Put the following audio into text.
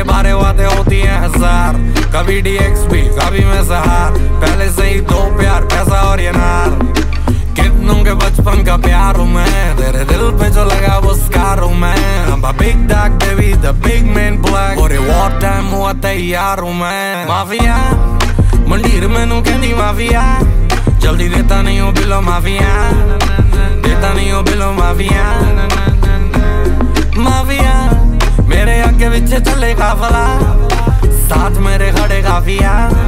बारे बातें होती हैं हजार, कभी DXP कभी मैं सहार। पहले से ही दो प्यार, पैसा और ये नार। कितनों के बचपन का प्यार हूँ मैं, तेरे दिल पे जो लगा वो स्कार हूँ मैं। I'm a big dog baby, the big man black, और ये war time हुआ तैयार हूँ मैं। माफिया मंडीर मैनू कहंदी माफिया, जल्दी देता नहीं हूँ बिलो माफिया, देता नहीं हूँ बिलो माफिया। माफिया मेरे आगे पीछे चले काफला, साथ मेरे खड़े काफिया।